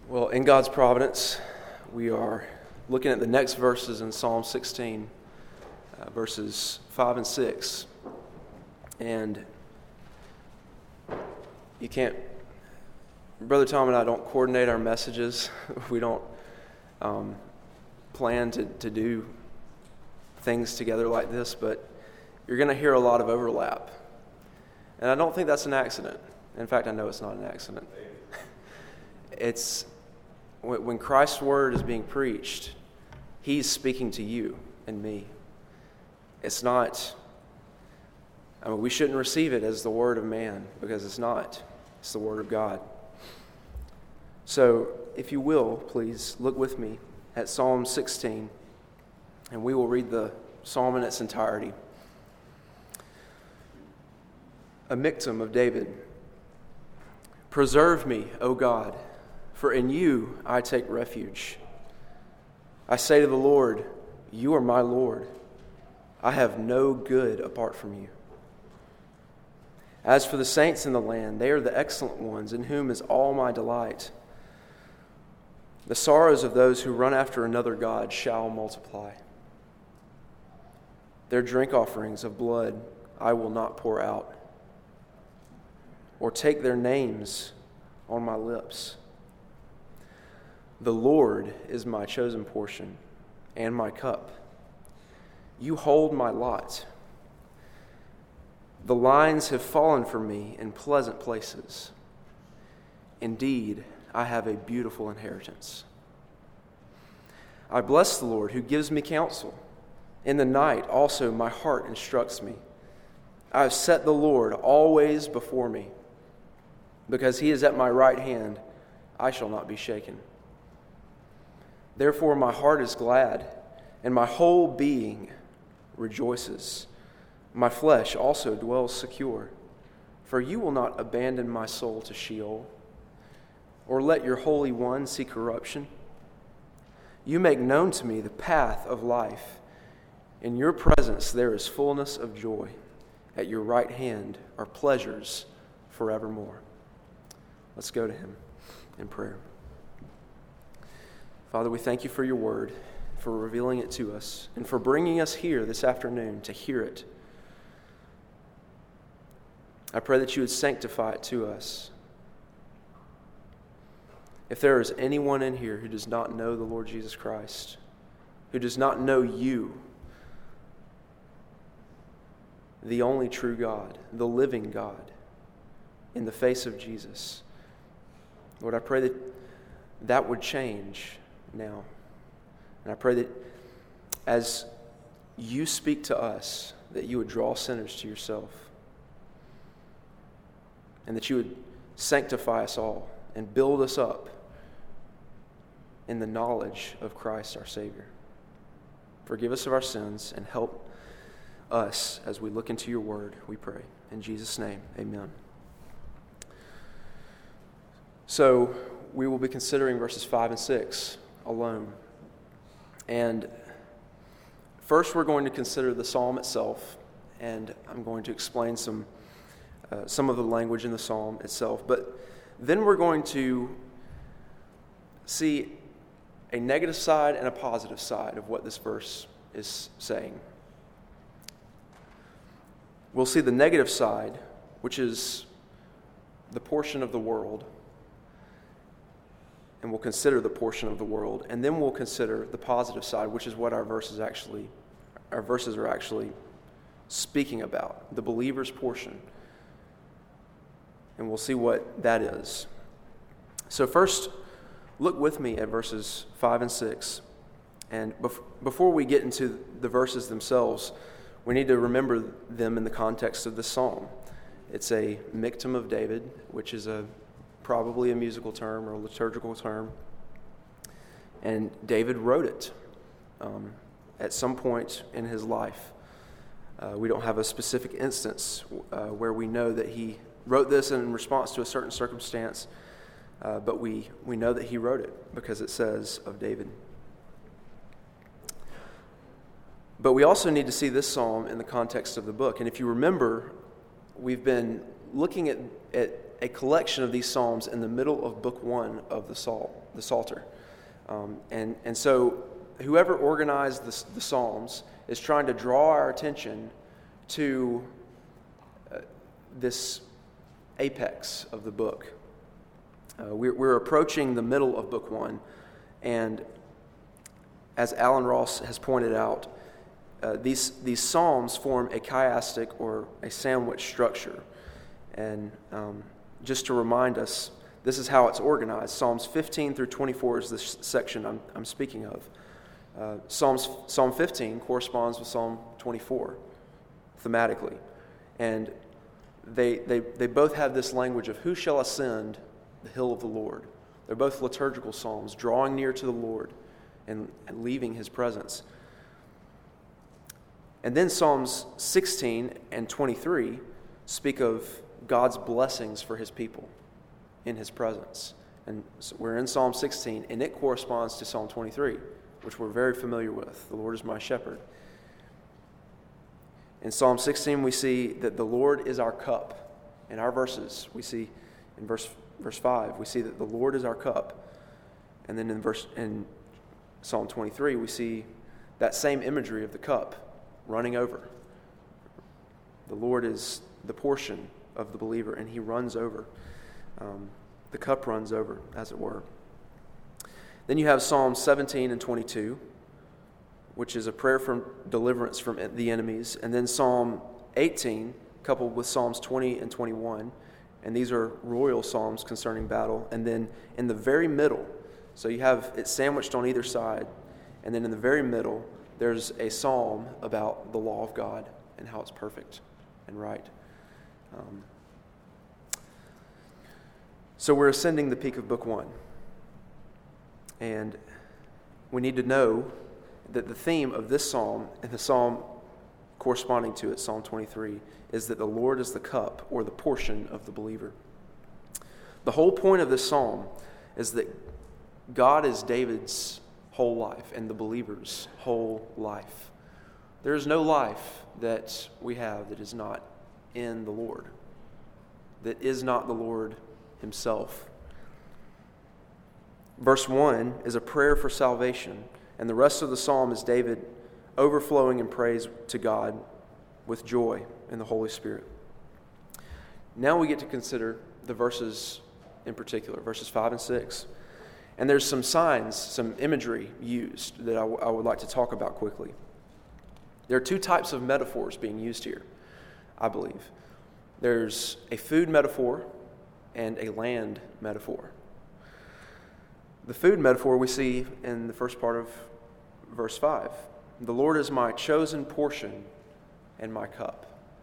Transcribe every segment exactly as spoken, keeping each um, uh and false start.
Well, in God's providence, we are looking at the next verses in Psalm sixteen, uh, verses five and six. And you can't, Brother Tom and I don't coordinate our messages. We don't um, plan to, to do things together like this, but you're going to hear a lot of overlap. And I don't think that's an accident. In fact, I know it's not an accident. It's when Christ's word is being preached, he's speaking to you and me. It's not, I mean, we shouldn't receive it as the word of man, because it's not. It's the word of God. So, if you will, please look with me at Psalm sixteen, and we will read the psalm in its entirety. A Miktam of David. Preserve me, O God, for in you I take refuge. I say to the Lord, you are my Lord. I have no good apart from you. As for the saints in the land, they are the excellent ones, in whom is all my delight. The sorrows of those who run after another god shall multiply. Their drink offerings of blood I will not pour out, or take their names on my lips. The Lord is my chosen portion and my cup. You hold my lot. The lines have fallen for me in pleasant places. Indeed, I have a beautiful inheritance. I bless the Lord who gives me counsel. In the night also my heart instructs me. I have set the Lord always before me. Because he is at my right hand, I shall not be shaken. Therefore my heart is glad, and my whole being rejoices. My flesh also dwells secure, for you will not abandon my soul to Sheol, or let your Holy One see corruption. You make known to me the path of life. In your presence there is fullness of joy. At your right hand are pleasures forevermore. Let's go to him in prayer. Father, we thank you for your word, for revealing it to us, and for bringing us here this afternoon to hear it. I pray that you would sanctify it to us. If there is anyone in here who does not know the Lord Jesus Christ, who does not know you, the only true God, the living God, in the face of Jesus, Lord, I pray that that would change now. And I pray that as you speak to us, that you would draw sinners to yourself. And that you would sanctify us all and build us up in the knowledge of Christ our Savior. Forgive us of our sins and help us as we look into your word, we pray. In Jesus' name, amen. So we will be considering verses five and six alone. And first we're going to consider the psalm itself, and I'm going to explain some uh, some of the language in the psalm itself. But then we're going to see a negative side and a positive side of what this verse is saying. We'll see the negative side, which is the portion of the world, and we'll consider the portion of the world, and then we'll consider the positive side, which is what our verses actually, our verses are actually speaking about, the believer's portion. And we'll see what that is. So first, look with me at verses five and six. And bef- before we get into the verses themselves, we need to remember them in the context of the psalm. It's a Miktam of David, which is a probably a musical term or a liturgical term. And David wrote it um, at some point in his life. Uh, we don't have a specific instance uh, where we know that he wrote this in response to a certain circumstance, uh, but we, we know that he wrote it because it says of David. But we also need to see this psalm in the context of the book. And if you remember, we've been looking at, at a collection of these psalms in the middle of book one of the Psalm, the Psalter. Um, and, and so whoever organized the, the Psalms is trying to draw our attention to uh, this apex of the book. Uh, we're, we're approaching the middle of Book One, and as Alan Ross has pointed out, uh, these these psalms form a chiastic or a sandwich structure. And um, just to remind us, this is how it's organized. Psalms fifteen through twenty-four is this section I'm, I'm speaking of. Uh, Psalms Psalm fifteen corresponds with Psalm twenty-four thematically, and they they they both have this language of who shall ascend the hill of the Lord. They're both liturgical psalms, drawing near to the Lord and, and leaving His presence. And then Psalms sixteen and twenty-three speak of God's blessings for His people in His presence. And so we're in Psalm sixteen, and it corresponds to Psalm twenty-three, which we're very familiar with. The Lord is my shepherd. In Psalm sixteen, we see that the Lord is our cup. In our verses, we see in verse verse five, we see that the Lord is our cup. And then in verse in Psalm twenty-three, we see that same imagery of the cup running over. The Lord is the portion of the believer, and He runs over. Um, the cup runs over, as it were. Then you have Psalm seventeen and twenty-two, which is a prayer for deliverance from the enemies. And then Psalm eighteen, coupled with Psalms twenty and twenty-one. And these are royal psalms concerning battle. And then in the very middle, so you have it sandwiched on either side. And then in the very middle, there's a psalm about the law of God and how it's perfect and right. Um, so we're ascending the peak of Book One. And we need to know that the theme of this psalm and the psalm corresponding to it, Psalm twenty-three, is that the Lord is the cup or the portion of the believer. The whole point of this psalm is that God is David's whole life and the believer's whole life. There is no life that we have that is not in the Lord, that is not the Lord Himself. Verse one is a prayer for salvation, and the rest of the psalm is David overflowing in praise to God with joy in the Holy Spirit. Now we get to consider the verses in particular, verses five and six. And there's some signs, some imagery used that I, w- I would like to talk about quickly. There are two types of metaphors being used here, I believe. There's a food metaphor and a land metaphor. The food metaphor we see in the first part of verse five. The Lord is my chosen portion and my cup.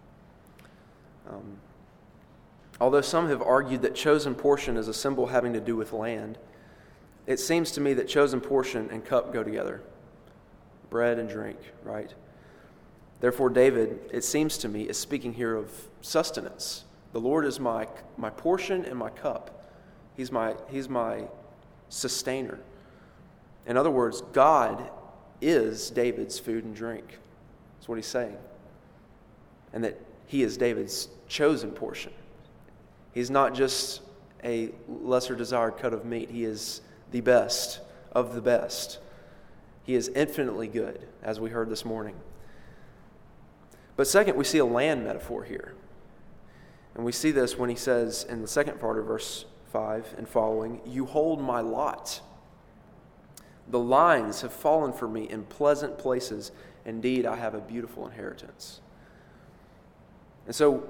Um, although some have argued that chosen portion is a symbol having to do with land, it seems to me that chosen portion and cup go together. Bread and drink, right? Therefore, David, it seems to me, is speaking here of sustenance. The Lord is my my portion and my cup. He's my He's my sustainer. In other words, God is David's food and drink. That's what he's saying. And that He is David's chosen portion. He's not just a lesser desired cut of meat. He is the best of the best. He is infinitely good, as we heard this morning. But second, we see a land metaphor here. And we see this when he says in the second part of verse five and following, "You hold my lot. The lines have fallen for me in pleasant places. Indeed, I have a beautiful inheritance." And so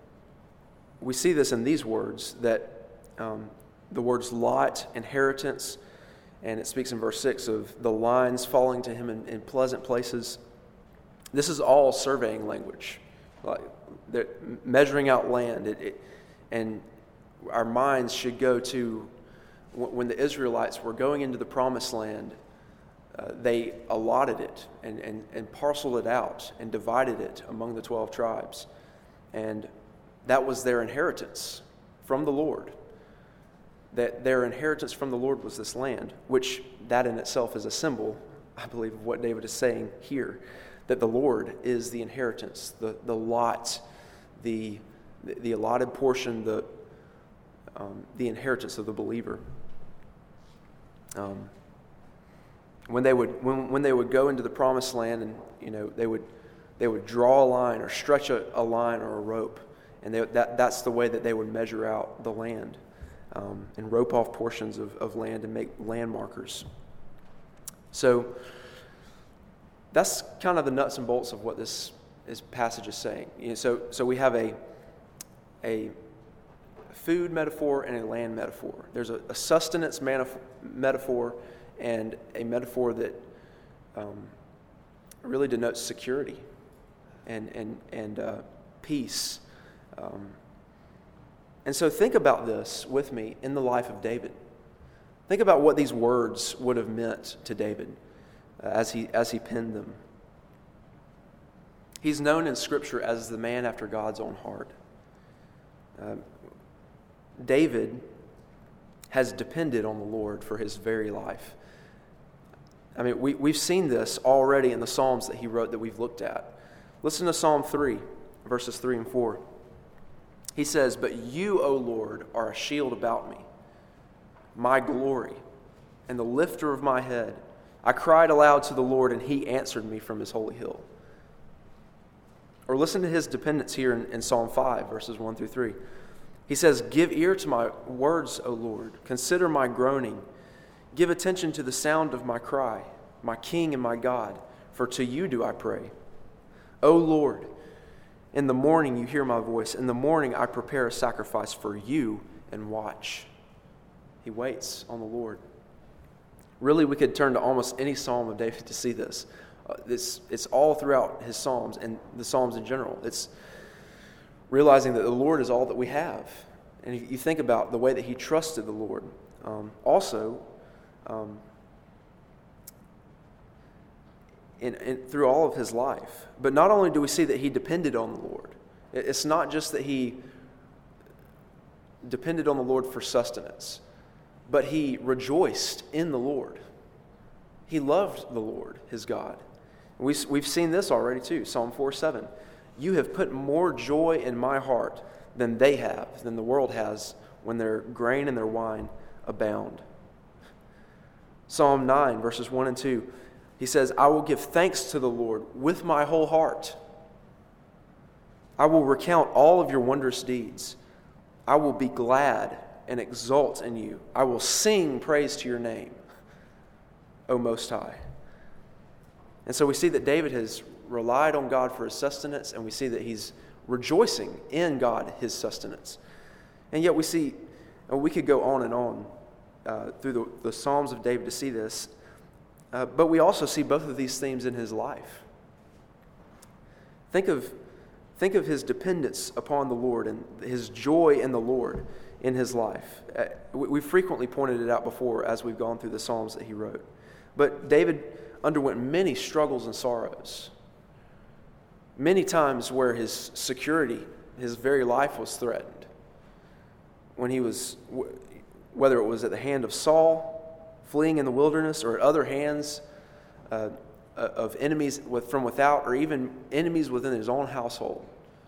we see this in these words, that um, the words lot, inheritance, and it speaks in verse six of the lines falling to him in, in pleasant places. This is all surveying language, like measuring out land. It, it, and our minds should go to when the Israelites were going into the promised land, uh, they allotted it and, and, and parceled it out and divided it among the twelve tribes. And that was their inheritance from the Lord. That their inheritance from the Lord was this land, which that in itself is a symbol, I believe, of what David is saying here, that the Lord is the inheritance, the, the lot, the, the allotted portion, the, um, the inheritance of the believer. Um, when they would when when they would go into the promised land, and you know they would they would draw a line or stretch a, a line or a rope, and they, that that's the way that they would measure out the land, um, and rope off portions of, of land and make land markers. So that's kind of the nuts and bolts of what this, this passage is saying. You know, so so we have a a food metaphor and a land metaphor. There's a, a sustenance manif- metaphor and a metaphor that um, really denotes security and and and uh, peace. Um, and so think about this with me in the life of David. Think about what these words would have meant to David uh, as he as he penned them. He's known in Scripture as the man after God's own heart. Uh, David has depended on the Lord for his very life. I mean, we, we've seen this already in the Psalms that he wrote that we've looked at. Listen to Psalm three, verses three and four. He says, "But you, O Lord, are a shield about me, my glory, and the lifter of my head. I cried aloud to the Lord, and he answered me from his holy hill." Or listen to his dependence here in, in Psalm five, verses one through three. He says, "Give ear to my words, O Lord. Consider my groaning. Give attention to the sound of my cry, my King and my God, for to you do I pray. O Lord, in the morning you hear my voice. In the morning I prepare a sacrifice for you and watch." He waits on the Lord. Really, we could turn to almost any psalm of David to see this. Uh, this it's all throughout his psalms and the psalms in general. It's realizing that the Lord is all that we have. And if you think about the way that he trusted the Lord. Um, also, um, in, in, through all of his life. But not only do we see that he depended on the Lord. It's not just that he depended on the Lord for sustenance, but he rejoiced in the Lord. He loved the Lord, his God. We, we've seen this already too, Psalm four seven. "You have put more joy in my heart than they have, than the world has, when their grain and their wine abound." Psalm nine, verses one and two, he says, "I will give thanks to the Lord with my whole heart. I will recount all of your wondrous deeds. I will be glad and exult in you. I will sing praise to your name, O Most High." And so we see that David has relied on God for his sustenance, and we see that he's rejoicing in God, his sustenance. And yet we see, and we could go on and on uh, through the, the Psalms of David to see this, uh, but we also see both of these themes in his life. Think of, think of his dependence upon the Lord and his joy in the Lord in his life. Uh, we, we frequently pointed it out before as we've gone through the Psalms that he wrote. But David underwent many struggles and sorrows. Many times where his security, his very life was threatened. When he was, whether it was at the hand of Saul, fleeing in the wilderness, or at other hands uh, of enemies with, from without, or even enemies within his own household,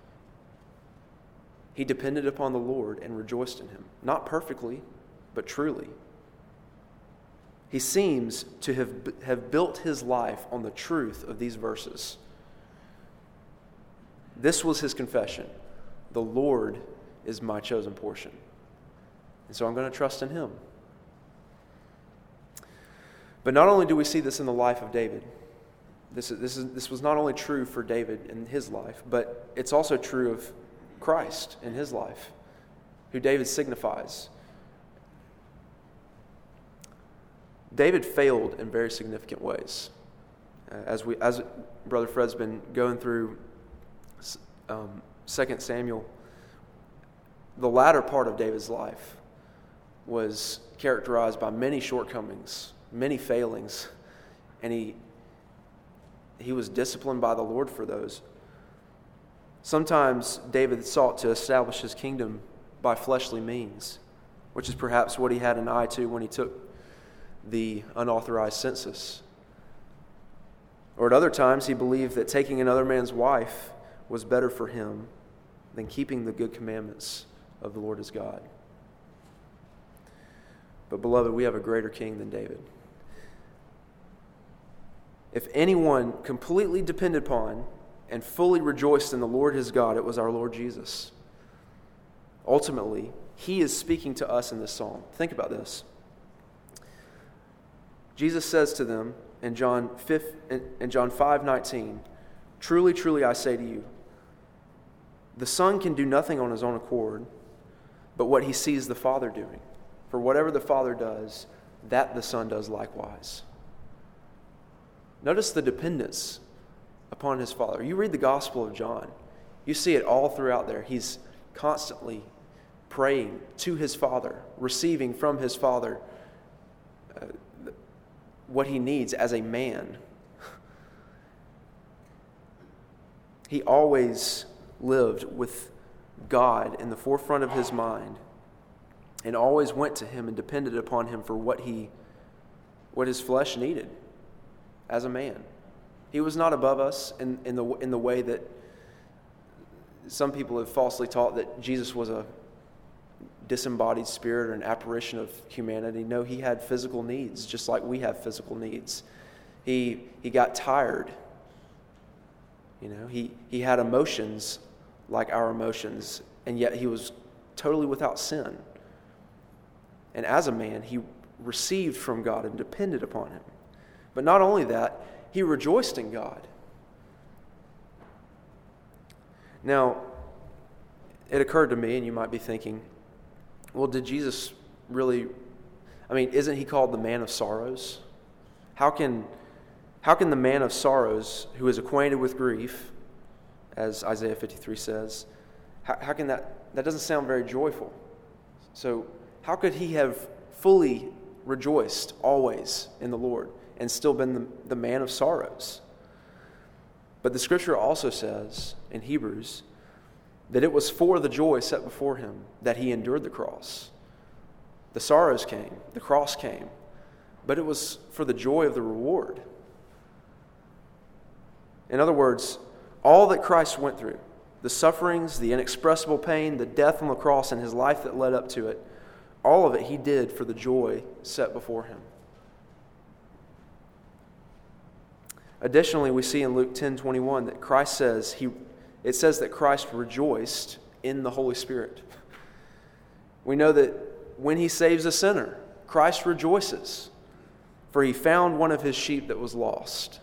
he depended upon the Lord and rejoiced in him. Not perfectly, but truly. He seems to have, have built his life on the truth of these verses. This was his confession. The Lord is my chosen portion. And so I'm going to trust in him. But not only do we see this in the life of David, this, is, this, is, this was not only true for David in his life, but it's also true of Christ in his life, who David signifies. David failed in very significant ways. Uh, as we, as Brother Fred's been going through um, Second Samuel, the latter part of David's life was characterized by many shortcomings, many failings, and he he was disciplined by the Lord for those. Sometimes David sought to establish his kingdom by fleshly means, which is perhaps what he had an eye to when he took the unauthorized census. Or at other times, he believed that taking another man's wife was better for him than keeping the good commandments of the Lord his God. But beloved, we have a greater king than David. If anyone completely depended upon and fully rejoiced in the Lord his God, it was our Lord Jesus. Ultimately, he is speaking to us in this psalm. Think about this. Jesus says to them in John five nineteen, "Truly, truly, I say to you, the Son can do nothing on his own accord, but what he sees the Father doing. For whatever the Father does, that the Son does likewise." Notice the dependence upon his Father. You read the Gospel of John, you see it all throughout there. He's constantly praying to his Father, receiving from his Father uh, what he needs as a man. He always lived with God in the forefront of his mind and always went to him and depended upon him for what he, what his flesh needed as a man. He was not above us in, in the in the way that some people have falsely taught that Jesus was a disembodied spirit or an apparition of humanity. No, he had physical needs, just like we have physical needs. He he got tired. You know, he, he had emotions like our emotions, and yet he was totally without sin. And as a man, he received from God and depended upon him. But not only that, he rejoiced in God. Now, it occurred to me, and you might be thinking, well, did Jesus really, I mean, isn't he called the man of sorrows? How can, how can the man of sorrows, who is acquainted with grief, as Isaiah fifty-three says, how, how can that, that doesn't sound very joyful. So how could he have fully rejoiced always in the Lord and still been the, the man of sorrows? But the scripture also says in Hebrews that it was for the joy set before him that he endured the cross. The sorrows came, the cross came, but it was for the joy of the reward. In other words, all that Christ went through, the sufferings, the inexpressible pain, the death on the cross, and his life that led up to it, all of it he did for the joy set before him. Additionally, we see in Luke ten twenty-one that Christ says, he, it says that Christ rejoiced in the Holy Spirit. We know that when he saves a sinner, Christ rejoices, for he found one of his sheep that was lost.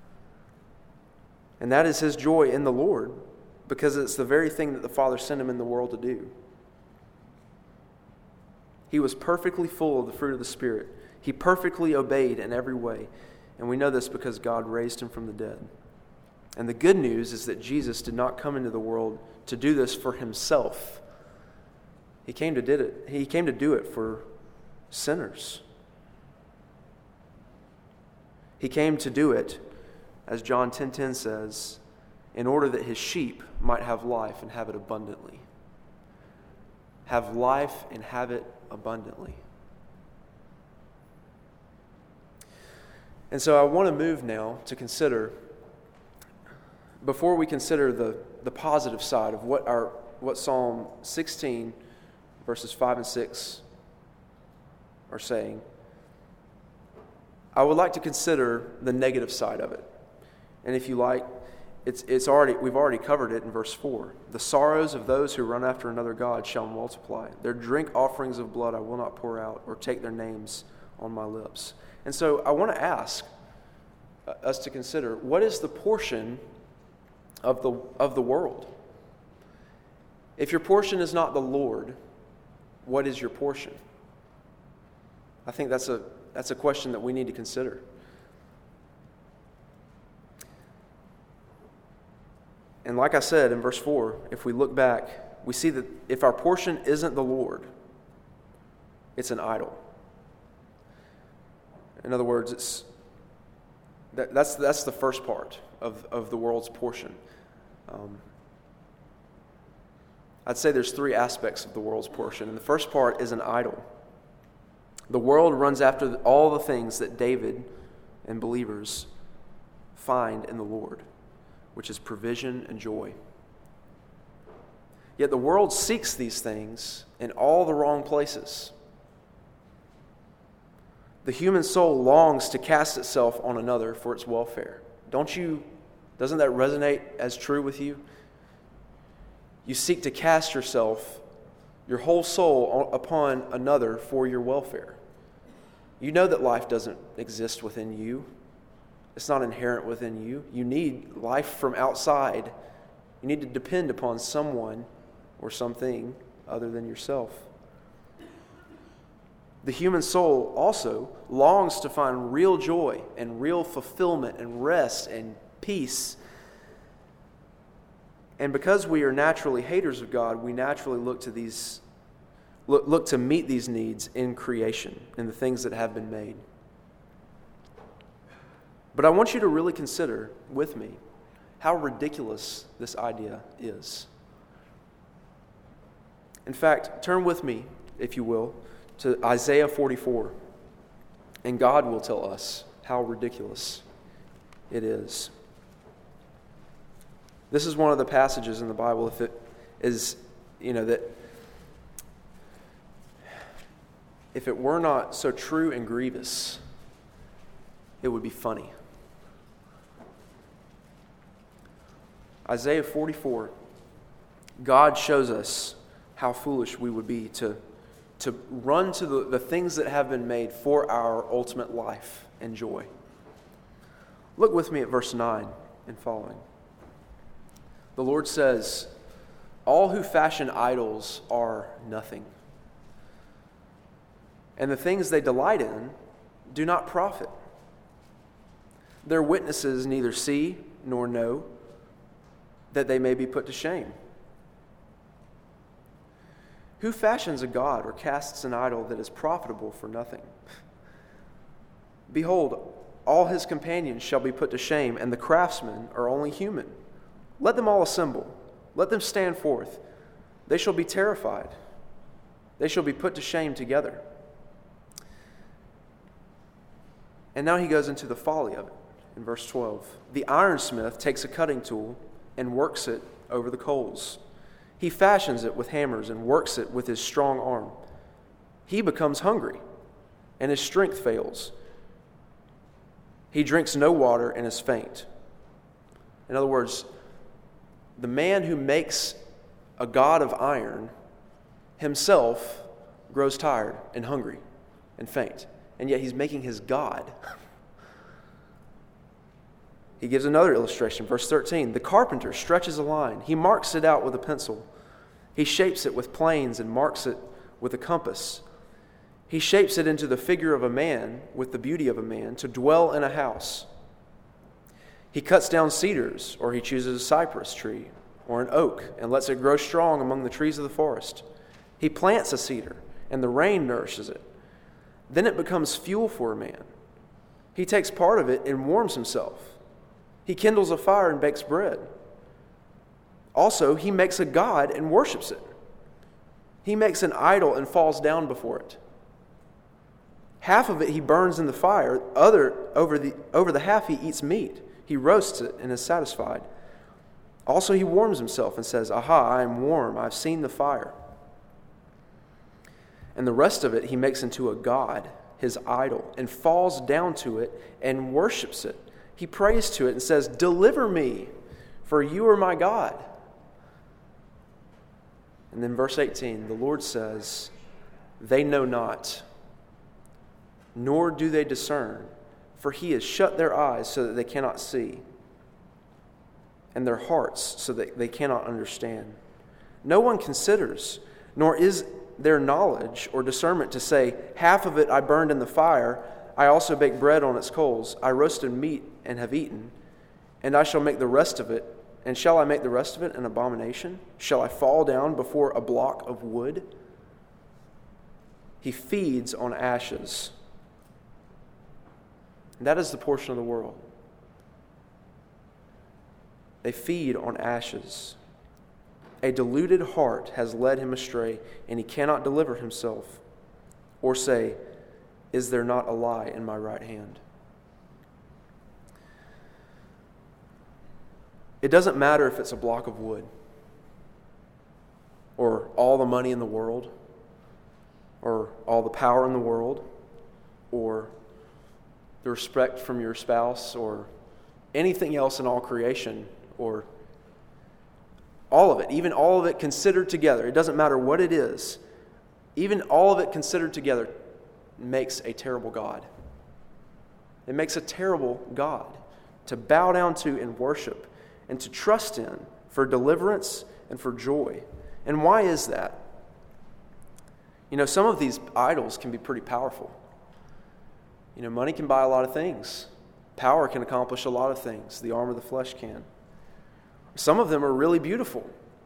And that is his joy in the Lord, because it's the very thing that the Father sent him in the world to do. He was perfectly full of the fruit of the Spirit. He perfectly obeyed in every way. And we know this because God raised him from the dead. And the good news is that Jesus did not come into the world to do this for himself. He came to did it. He came to do it for sinners. He came to do it, as John ten ten says, in order that his sheep might have life and have it abundantly. Have life and have it abundantly. And so I want to move now to consider, before we consider the, the positive side of what our what Psalm sixteen, verses five and six are saying, I would like to consider the negative side of it. And if you like, it's it's already we've already covered it in verse four. The sorrows of those who run after another god shall multiply. Their drink offerings of blood I will not pour out, or take their names on my lips. And so I want to ask us to consider, what is the portion of the of the world? If your portion is not the Lord, what is your portion? I think that's a that's a question that we need to consider. And like I said in verse four, if we look back, we see that if our portion isn't the Lord, it's an idol. In other words, it's that, that's that's the first part of, of the world's portion. Um, I'd say there's three aspects of the world's portion. And the first part is an idol. The world runs after all the things that David and believers find in the Lord, which is provision and joy. Yet the world seeks these things in all the wrong places. The human soul longs to cast itself on another for its welfare. Don't you, doesn't that resonate as true with you? You seek to cast yourself, your whole soul, upon another for your welfare. You know that life doesn't exist within you. It's not inherent within you. You need life from outside. You need to depend upon someone or something other than yourself. The human soul also longs to find real joy and real fulfillment and rest and peace. And because we are naturally haters of God, we naturally look to these look, look to meet these needs in creation, in the things that have been made. But I want you to really consider with me how ridiculous this idea is. In fact, turn with me, if you will, to Isaiah forty-four, and God will tell us how ridiculous it is. This is one of the passages in the Bible, if it is, you know, that if it were not so true and grievous, it would be funny. Isaiah forty-four, God shows us how foolish we would be to to run to the, the things that have been made for our ultimate life and joy. Look with me at verse nine and following. The Lord says, "All who fashion idols are nothing, and the things they delight in do not profit. Their witnesses neither see nor know, that they may be put to shame. Who fashions a god or casts an idol that is profitable for nothing? Behold, all his companions shall be put to shame, and the craftsmen are only human. Let them all assemble. Let them stand forth. They shall be terrified. They shall be put to shame together." And now he goes into the folly of it in verse twelve. "The ironsmith takes a cutting tool and works it over the coals. He fashions it with hammers and works it with his strong arm. He becomes hungry, and his strength fails. He drinks no water and is faint." In other words, the man who makes a god of iron himself grows tired and hungry and faint, and yet he's making his god. He gives another illustration, verse thirteen. "The carpenter stretches a line. He marks it out with a pencil. He shapes it with planes and marks it with a compass. He shapes it into the figure of a man with the beauty of a man to dwell in a house. He cuts down cedars, or he chooses a cypress tree or an oak and lets it grow strong among the trees of the forest. He plants a cedar, and the rain nourishes it. Then it becomes fuel for a man. He takes part of it and warms himself. He kindles a fire and bakes bread. Also, he makes a god and worships it. He makes an idol and falls down before it. Half of it he burns in the fire, other over the over the half he eats meat. He roasts it and is satisfied. Also he warms himself and says, 'Aha, I am warm, I've seen the fire.' And the rest of it he makes into a god, his idol, and falls down to it and worships it. He prays to it and says, 'Deliver me, for you are my God.'" And then verse eighteen, the Lord says, "They know not, nor do they discern, for he has shut their eyes so that they cannot see, and their hearts so that they cannot understand. No one considers, nor is there knowledge or discernment to say, 'Half of it I burned in the fire, I also baked bread on its coals, I roasted meat and have eaten, and I shall make the rest of it, and shall I make the rest of it an abomination? Shall I fall down before a block of wood?' He feeds on ashes." And that is the portion of the world. They feed on ashes. A deluded heart has led him astray, and he cannot deliver himself, or say, 'Is there not a lie in my right hand?'" It doesn't matter if it's a block of wood, or all the money in the world, or all the power in the world, or the respect from your spouse or anything else in all creation, or all of it, even all of it considered together, it doesn't matter what it is, even all of it considered together makes a terrible God. It makes a terrible God to bow down to and worship and to trust in for deliverance and for joy. And why is that? You know, some of these idols can be pretty powerful. You know, money can buy a lot of things. Power can accomplish a lot of things. The arm of the flesh can. Some of them are really beautiful.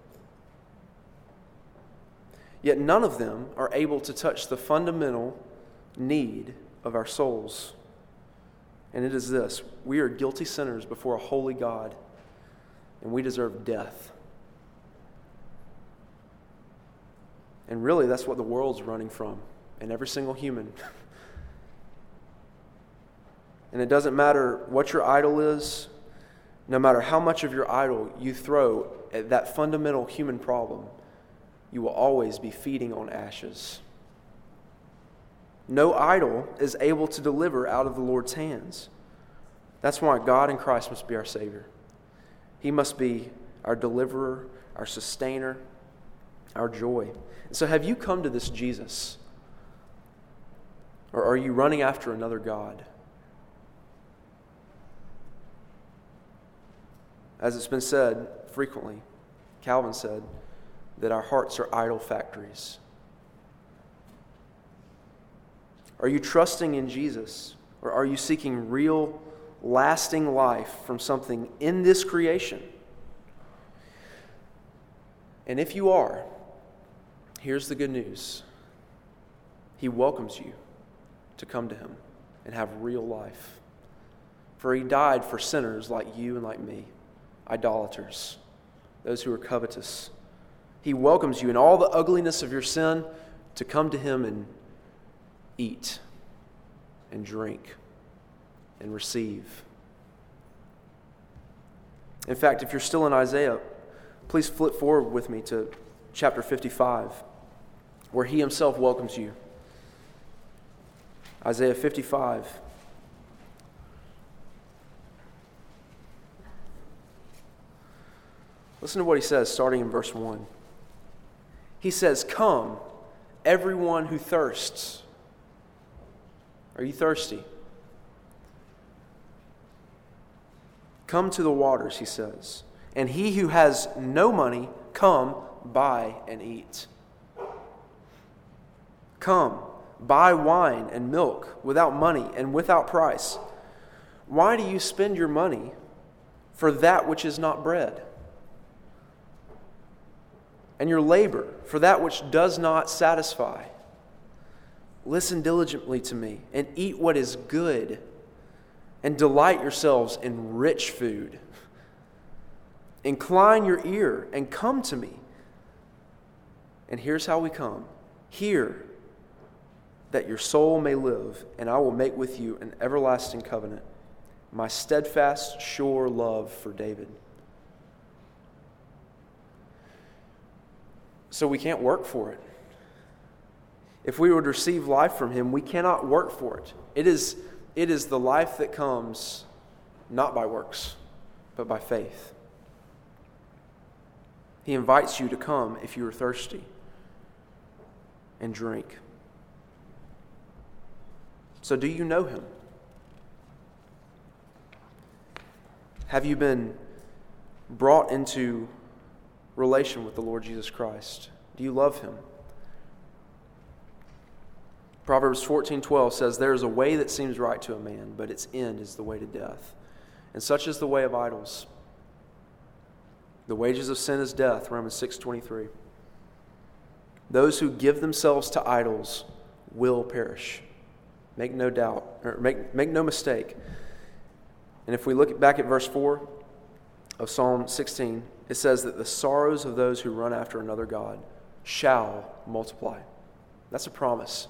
Yet none of them are able to touch the fundamental need of our souls. And it is this: we are guilty sinners before a holy God, and we deserve death. And really, that's what the world's running from, and every single human. And it doesn't matter what your idol is, no matter how much of your idol you throw at that fundamental human problem, you will always be feeding on ashes. No idol is able to deliver out of the Lord's hands. That's why God in Christ must be our Savior. He must be our deliverer, our sustainer, our joy. And so have you come to this Jesus? Or are you running after another God? As it's been said frequently, Calvin said that our hearts are idol factories. Are you trusting in Jesus, or are you seeking real, lasting life from something in this creation? And if you are, here's the good news. He welcomes you to come to Him and have real life. For He died for sinners like you and like me, idolaters, those who are covetous. He welcomes you in all the ugliness of your sin to come to Him and eat and drink and receive. In fact, if you're still in Isaiah, please flip forward with me to chapter fifty-five, where He Himself welcomes you. Isaiah fifty-five. Listen to what He says, starting in verse one. He says, "Come, everyone who thirsts." Are you thirsty? Come to the waters, He says. And he who has no money, come, buy and eat. Come, buy wine and milk without money and without price. Why do you spend your money for that which is not bread, and your labor for that which does not satisfy? Listen diligently to me and eat what is good, and delight yourselves in rich food. Incline your ear and come to me. And here's how we come. Hear, that your soul may live, and I will make with you an everlasting covenant, my steadfast, sure love for David. So we can't work for it. If we would receive life from Him, we cannot work for it. It is, it is the life that comes not by works, but by faith. He invites you to come if you are thirsty and drink. So do you know Him? Have you been brought into relation with the Lord Jesus Christ? Do you love Him? Proverbs fourteen twelve says, "There is a way that seems right to a man, but its end is the way to death. And such is the way of idols. The wages of sin is death," Romans six twenty-three. Those who give themselves to idols will perish. Make no doubt, or make, make no mistake. And if we look back at verse four of Psalm sixteen, it says that the sorrows of those who run after another God shall multiply. That's a promise.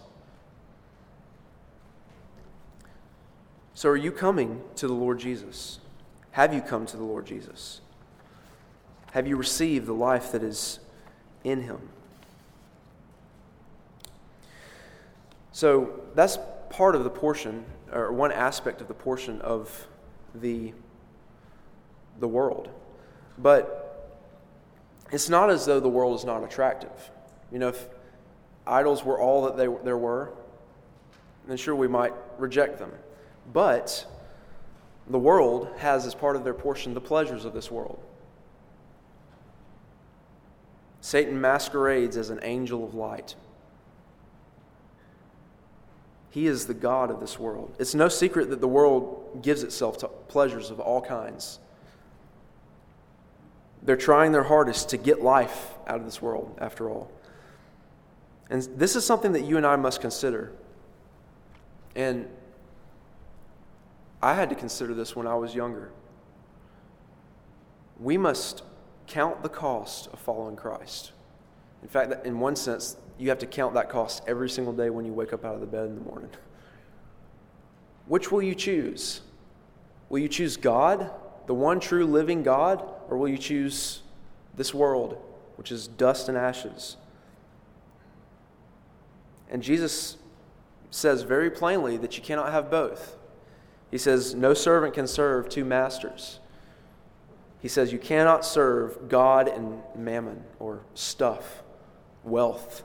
So are you coming to the Lord Jesus? Have you come to the Lord Jesus? Have you received the life that is in Him? So that's part of the portion, or one aspect of the portion of the, the world. But it's not as though the world is not attractive. You know, if idols were all that they, there were, then sure, we might reject them. But the world has as part of their portion the pleasures of this world. Satan masquerades as an angel of light. He is the God of this world. It's no secret that the world gives itself to pleasures of all kinds. They're trying their hardest to get life out of this world, after all. And this is something that you and I must consider. And I had to consider this when I was younger. We must count the cost of following Christ. In fact, in one sense, you have to count that cost every single day when you wake up out of the bed in the morning. Which will you choose? Will you choose God, the one true living God, or will you choose this world, which is dust and ashes? And Jesus says very plainly that you cannot have both. He says, no servant can serve two masters. He says you cannot serve God and mammon, or stuff, wealth.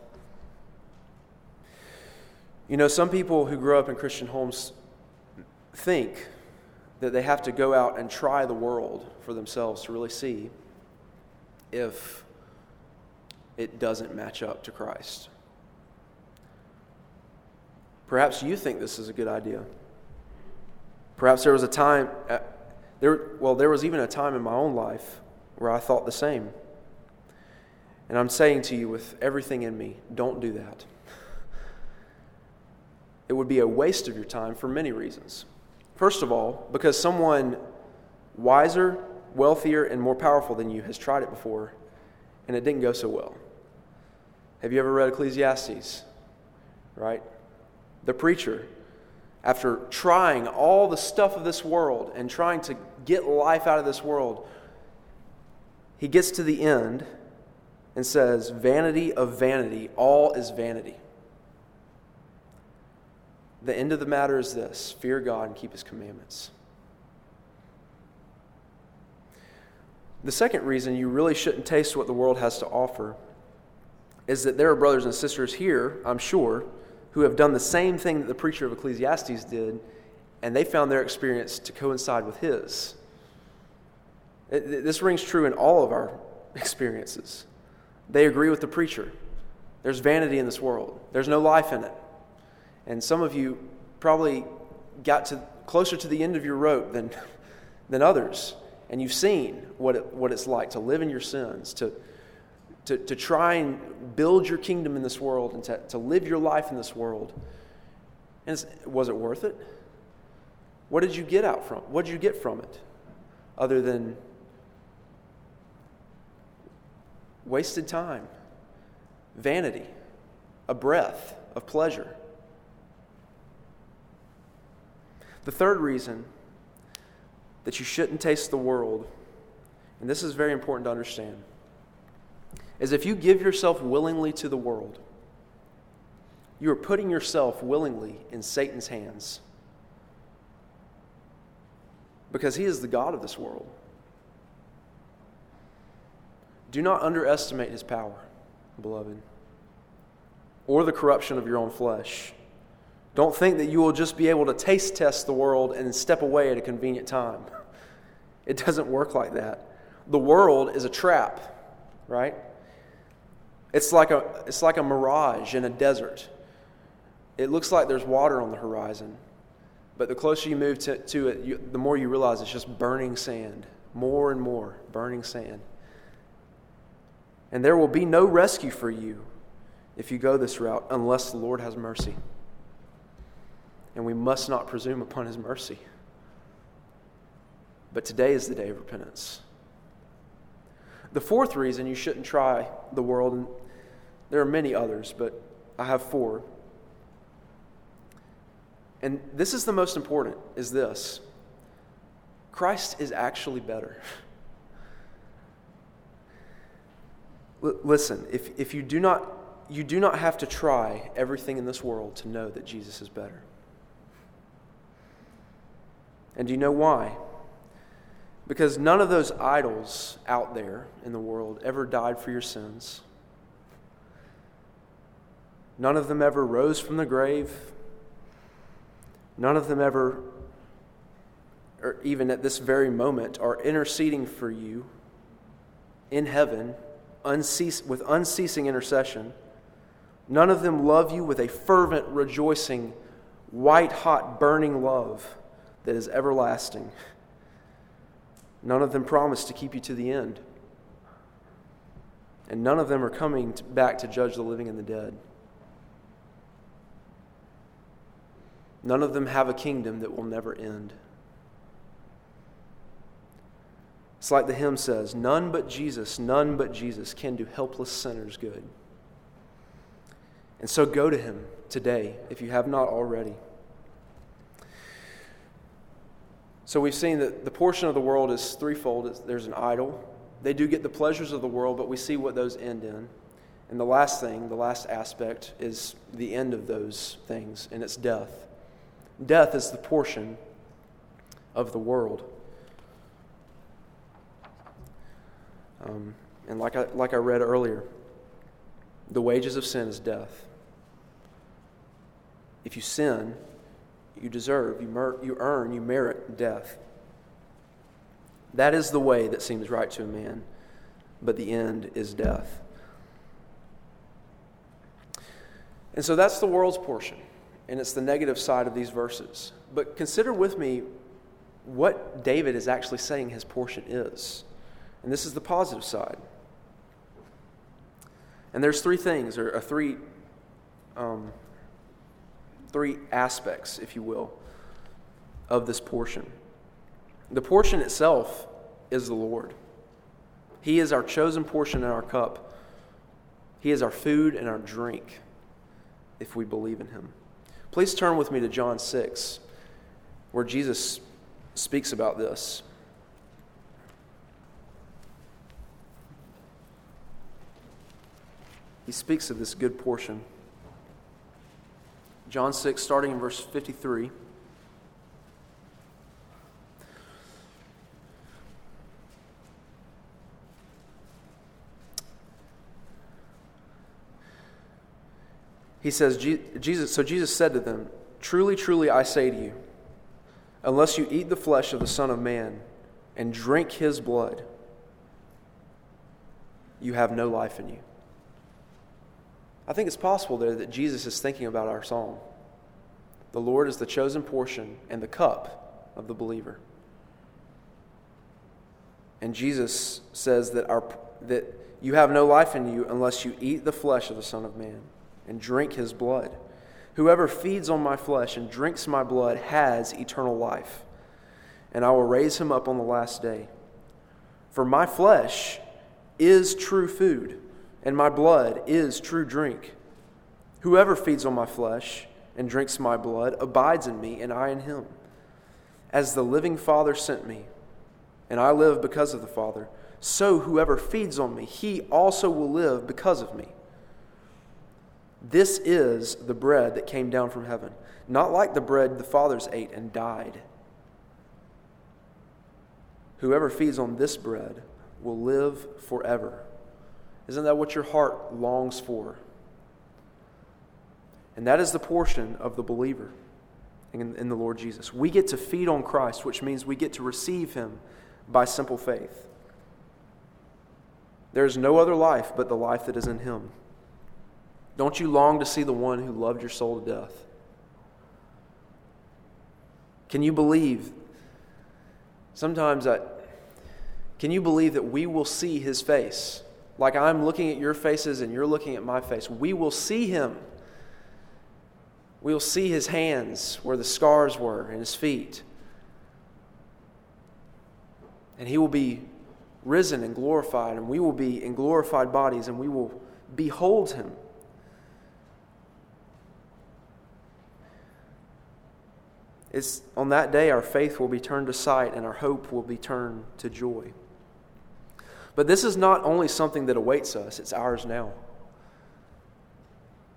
You know, some people who grow up in Christian homes think that they have to go out and try the world for themselves to really see if it doesn't match up to Christ. Perhaps you think this is a good idea. Perhaps there was a time, there, well, there was even a time in my own life where I thought the same. And I'm saying to you with everything in me, don't do that. It would be a waste of your time for many reasons. First of all, because someone wiser, wealthier, and more powerful than you has tried it before, and it didn't go so well. Have you ever read Ecclesiastes? Right? The preacher, after trying all the stuff of this world and trying to get life out of this world, he gets to the end and says, vanity of vanity, all is vanity. The end of the matter is this: fear God and keep His commandments. The second reason you really shouldn't taste what the world has to offer is that there are brothers and sisters here, I'm sure, who have done the same thing that the preacher of Ecclesiastes did, and they found their experience to coincide with his. It, this rings true in all of our experiences. They agree with the preacher. There's vanity in this world. There's no life in it. And some of you probably got to closer to the end of your rope than, than others, and you've seen what it, what it's like to live in your sins, to To, to try and build your kingdom in this world, and to, to live your life in this world. And was it worth it? What did you get out from What did you get from it? Other than wasted time, vanity, a breath of pleasure. The third reason that you shouldn't taste the world, and this is very important to understand, is if you give yourself willingly to the world, you are putting yourself willingly in Satan's hands, because he is the God of this world. Do not underestimate his power, beloved, or the corruption of your own flesh. Don't think that you will just be able to taste test the world and step away at a convenient time. It doesn't work like that. The world is a trap, right? It's like a it's like a mirage in a desert. It looks like there's water on the horizon, but the closer you move to, to it, you, the more you realize it's just burning sand, more and more burning sand. And there will be no rescue for you if you go this route unless the Lord has mercy. And we must not presume upon His mercy. But today is the day of repentance. The fourth reason you shouldn't try the world, and there are many others, but I have four. And this is the most important, is this: Christ is actually better. L- listen, if, if you do not you do not have to try everything in this world to know that Jesus is better. And do you know why? Because none of those idols out there in the world ever died for your sins. None of them ever rose from the grave. None of them ever, or even at this very moment, are interceding for you in heaven uncease, with unceasing intercession. None of them love you with a fervent, rejoicing, white-hot, burning love that is everlasting. None of them promise to keep you to the end. And none of them are coming to, back to judge the living and the dead. None of them have a kingdom that will never end. It's like the hymn says, none but Jesus, none but Jesus can do helpless sinners good. And so go to him today, if you have not already. So we've seen that the portion of the world is threefold. There's an idol. They do get the pleasures of the world, but we see what those end in. And the last thing, the last aspect, is the end of those things, and it's death. Death is the portion of the world. Um, and like I, like I read earlier, the wages of sin is death. If you sin, you deserve, you, mer- you earn, you merit death. That is the way that seems right to a man, but the end is death. And so that's the world's portion, and it's the negative side of these verses. But consider with me what David is actually saying his portion is. And this is the positive side. And there's three things, or, or three, um, three aspects, if you will, of this portion. The portion itself is the Lord. He is our chosen portion in our cup. He is our food and our drink, if we believe in him. Please turn with me to John six, where Jesus speaks about this. He speaks of this good portion. John six, starting in verse fifty-three. He says, Jesus, so Jesus said to them, "Truly, truly, I say to you, unless you eat the flesh of the Son of Man and drink his blood, you have no life in you." I think it's possible there that Jesus is thinking about our psalm. The Lord is the chosen portion and the cup of the believer. And Jesus says that our that you have no life in you unless you eat the flesh of the Son of Man and drink his blood. Whoever feeds on my flesh and drinks my blood has eternal life, and I will raise him up on the last day. For my flesh is true food, and my blood is true drink. Whoever feeds on my flesh and drinks my blood abides in me, and I in him. As the living Father sent me, and I live because of the Father, so whoever feeds on me, he also will live because of me. This is the bread that came down from heaven, not like the bread the fathers ate and died. Whoever feeds on this bread will live forever. Isn't that what your heart longs for? And that is the portion of the believer in, in the Lord Jesus. We get to feed on Christ, which means we get to receive him by simple faith. There is no other life but the life that is in him. Don't you long to see the one who loved your soul to death? Can you believe? Sometimes I, can you believe that we will see his face? Like I'm looking at your faces and you're looking at my face. We will see him. We will see his hands where the scars were and his feet. And he will be risen and glorified, and we will be in glorified bodies, and we will behold him. It's on that day our faith will be turned to sight and our hope will be turned to joy. But this is not only something that awaits us, it's ours now.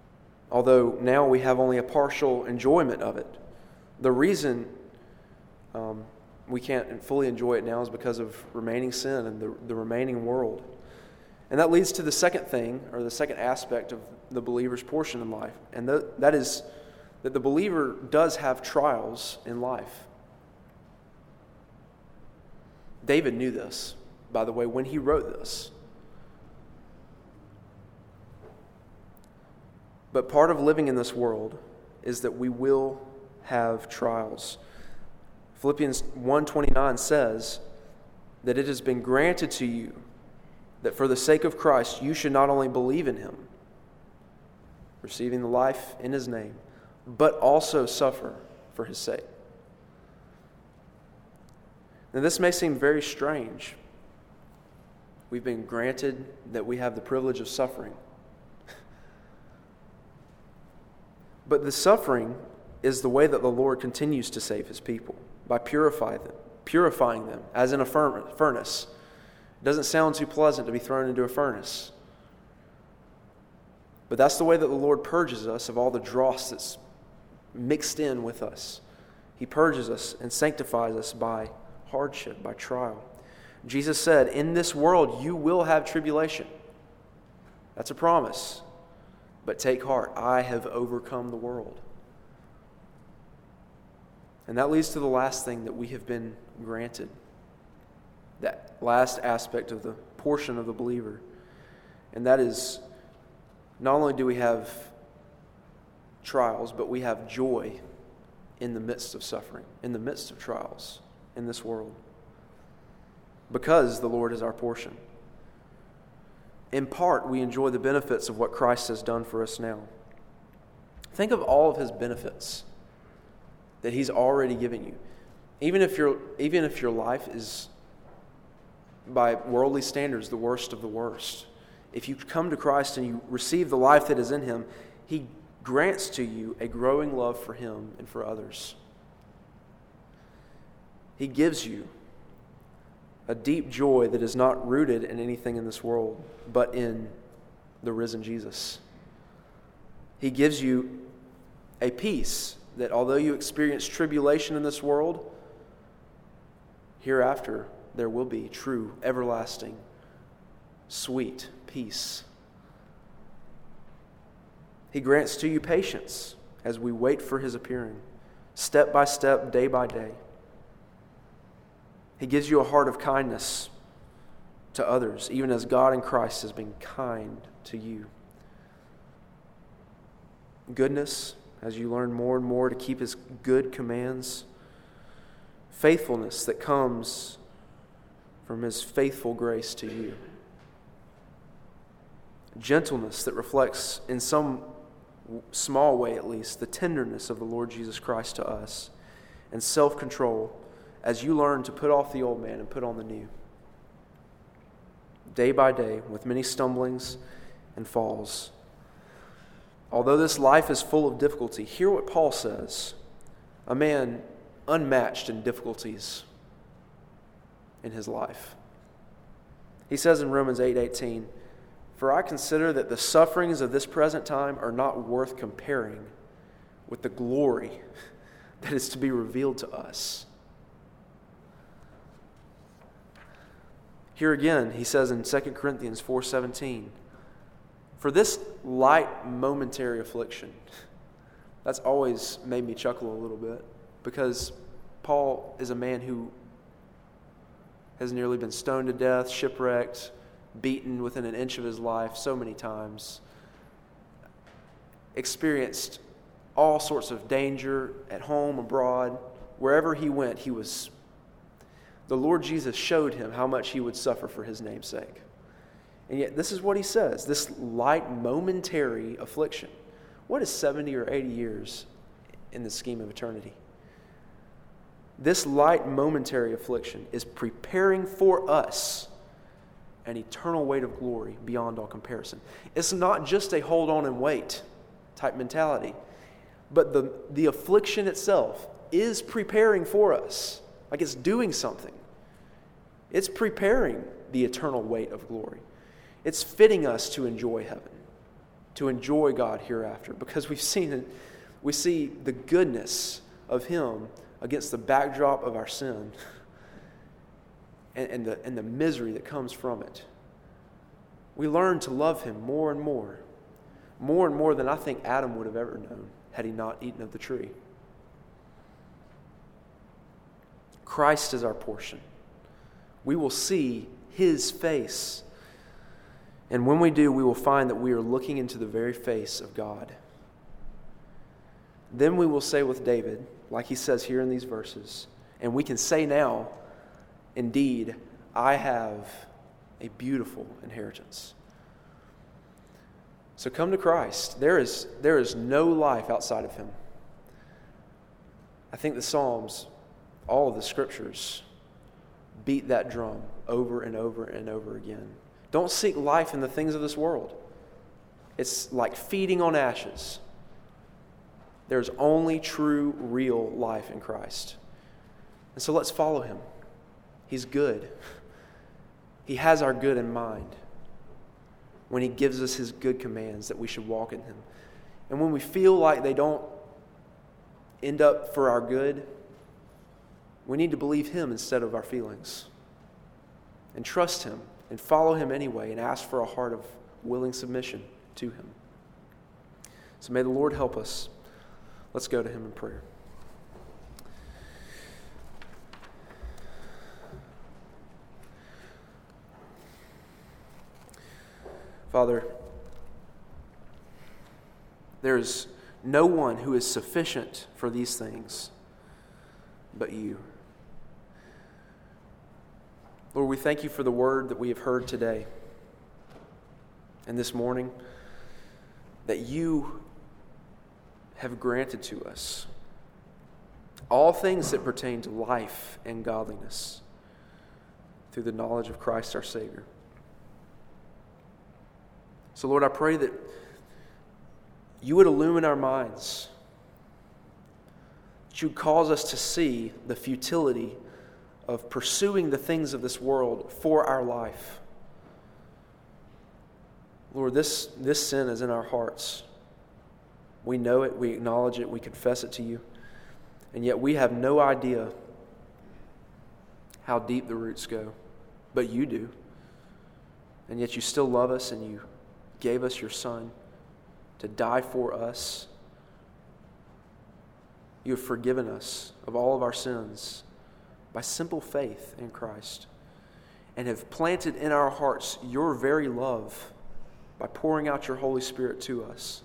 Although now we have only a partial enjoyment of it. The reason um, we can't fully enjoy it now is because of remaining sin and the, the remaining world. And that leads to the second thing, or the second aspect of the believer's portion in life, and th- that is that the believer does have trials in life. David knew this, by the way, when he wrote this. But part of living in this world is that we will have trials. Philippians one twenty-nine says that it has been granted to you that for the sake of Christ you should not only believe in him, receiving the life in his name, but also suffer for his sake. Now this may seem very strange. We've been granted that we have the privilege of suffering. But the suffering is the way that the Lord continues to save his people, by purify them, purifying them, as in a furnace. It doesn't sound too pleasant to be thrown into a furnace. But that's the way that the Lord purges us of all the dross that's mixed in with us. He purges us and sanctifies us by hardship, by trial. Jesus said, in this world you will have tribulation. That's a promise. But take heart, I have overcome the world. And that leads to the last thing that we have been granted. That last aspect of the portion of the believer. And that is, not only do we have trials, but we have joy in the midst of suffering, in the midst of trials in this world. Because the Lord is our portion. In part, we enjoy the benefits of what Christ has done for us now. Think of all of his benefits that he's already given you. Even if your, even if your life is, by worldly standards, the worst of the worst, if you come to Christ and you receive the life that is in him, he grants to you a growing love for him and for others. He gives you a deep joy that is not rooted in anything in this world, but in the risen Jesus. He gives you a peace that although you experience tribulation in this world, hereafter there will be true, everlasting, sweet peace. He grants to you patience as we wait for his appearing, step by step, day by day. He gives you a heart of kindness to others, even as God in Christ has been kind to you. Goodness, as you learn more and more to keep his good commands. Faithfulness that comes from his faithful grace to you. Gentleness that reflects, in some small way at least, the tenderness of the Lord Jesus Christ to us. And self-control as you learn to put off the old man and put on the new. Day by day, with many stumblings and falls. Although this life is full of difficulty, hear what Paul says. A man unmatched in difficulties in his life. He says in Romans eight eighteen, "For I consider that the sufferings of this present time are not worth comparing with the glory that is to be revealed to us." Here again, he says in Second Corinthians four seventeen, "For this light momentary affliction," that's always made me chuckle a little bit, because Paul is a man who has nearly been stoned to death, shipwrecked, beaten within an inch of his life so many times, experienced all sorts of danger at home, abroad. Wherever he went, he was, the Lord Jesus showed him how much he would suffer for his name's sake. And yet this is what he says, this light momentary affliction. What is seventy or eighty years in the scheme of eternity? This light momentary affliction is preparing for us an eternal weight of glory beyond all comparison. It's not just a hold on and wait type mentality, but the, the affliction itself is preparing for us. Like it's doing something. It's preparing the eternal weight of glory. It's fitting us to enjoy heaven, to enjoy God hereafter, because we've seen it, we see the goodness of him against the backdrop of our sin and, and, the, and the misery that comes from it, we learn to love him more and more, more and more than I think Adam would have ever known had he not eaten of the tree. Christ is our portion. We will see his face. And when we do, we will find that we are looking into the very face of God. Then we will say with David, like he says here in these verses, and we can say now, indeed, I have a beautiful inheritance. So come to Christ. There is, there is no life outside of him. I think the Psalms, all of the scriptures, beat that drum over and over and over again. Don't seek life in the things of this world. It's like feeding on ashes. There's only true, real life in Christ. And so let's follow him. He's good. He has our good in mind when he gives us his good commands that we should walk in him. And when we feel like they don't end up for our good, we need to believe him instead of our feelings. And trust him and follow him anyway and ask for a heart of willing submission to him. So may the Lord help us. Let's go to him in prayer. Father, there is no one who is sufficient for these things but you. Lord, we thank you for the word that we have heard today and this morning, that you have granted to us all things that pertain to life and godliness through the knowledge of Christ our Savior. So Lord, I pray that you would illumine our minds, that you would cause us to see the futility of pursuing the things of this world for our life. Lord, this, this sin is in our hearts. We know it, we acknowledge it, we confess it to you, and yet we have no idea how deep the roots go, but you do. And yet you still love us, and you gave us your Son to die for us. You have forgiven us of all of our sins by simple faith in Christ, and have planted in our hearts your very love by pouring out your Holy Spirit to us.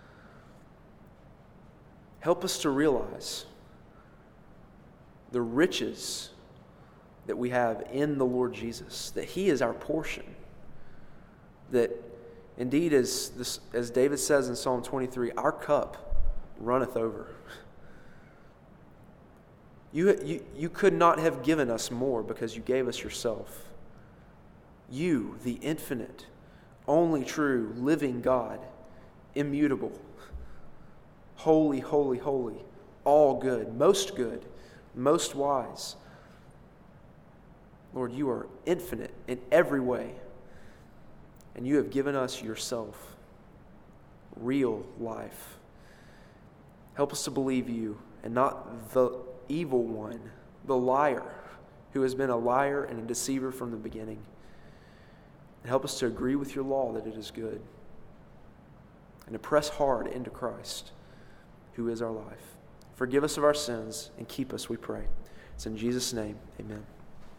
Help us to realize the riches that we have in the Lord Jesus, that he is our portion, that indeed, as, this, as David says in Psalm twenty-three, our cup runneth over. You, you, you could not have given us more because you gave us yourself. You, the infinite, only true, living God, immutable, holy, holy, holy, all good, most good, most wise. Lord, you are infinite in every way, and you have given us yourself, real life. Help us to believe you and not the evil one, the liar, who has been a liar and a deceiver from the beginning. And help us to agree with your law that it is good, and to press hard into Christ, who is our life. Forgive us of our sins and keep us, we pray. It's in Jesus' name, amen.